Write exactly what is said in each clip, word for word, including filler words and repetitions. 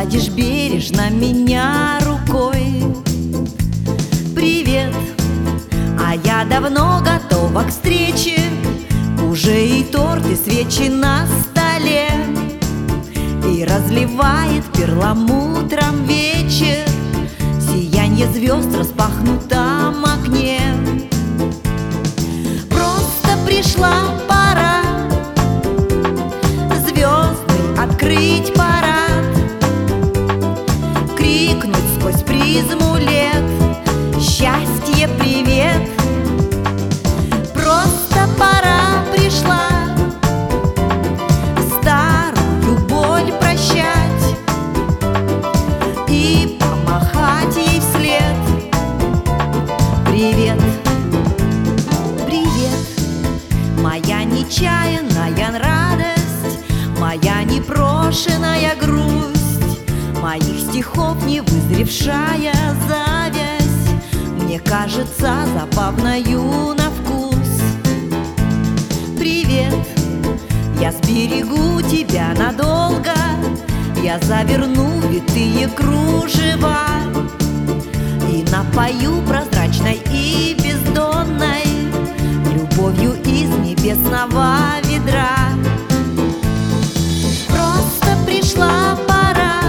гладишь бережно меня рукой. Привет, а я давно готова к встрече. Уже и торт, и свечи на столе, и разливает перламутром вечер сиянье звезд в распахнутом окне. Просто пришла пора звездный открыть парад, крикнуть сквозь призму лет: счастье, привет! Просто пора пришла старую боль прощать и помахать ей вслед. Привет, привет, моя нечаянная радость, моя непрошенная грусть, моих стихов не вызревшая зависть, мне кажется забавною на вкус. Привет, я сберегу тебя надолго, я заверну витые кружева и напою прозрачной и бездонной любовью из небесного ведра. Просто пришла пора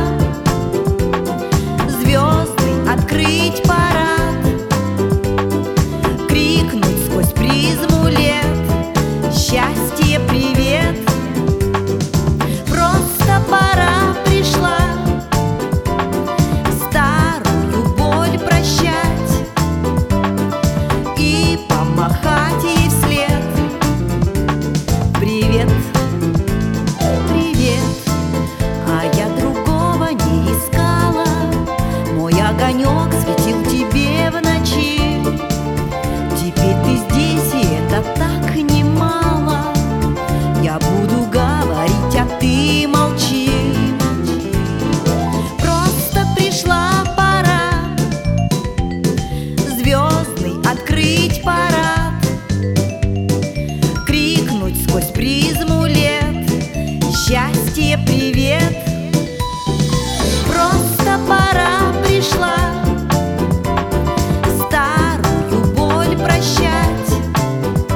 звездный открыть парад, крикнуть сквозь призму лет: счастье, привет! Просто пора пришла старую боль прощать и помахать ей вслед. Привет, привет, а я другого не искала, мой огонек светил тебе в ночи. Теперь ты здесь, и это так немало, я буду говорить, а ты молчи. Просто пришла пора звездный открыть парад, крикнуть сквозь призму лет: счастье, привет! Просто пора пришла старую боль прощать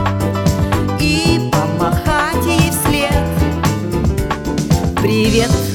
и помахать ей вслед. Привет!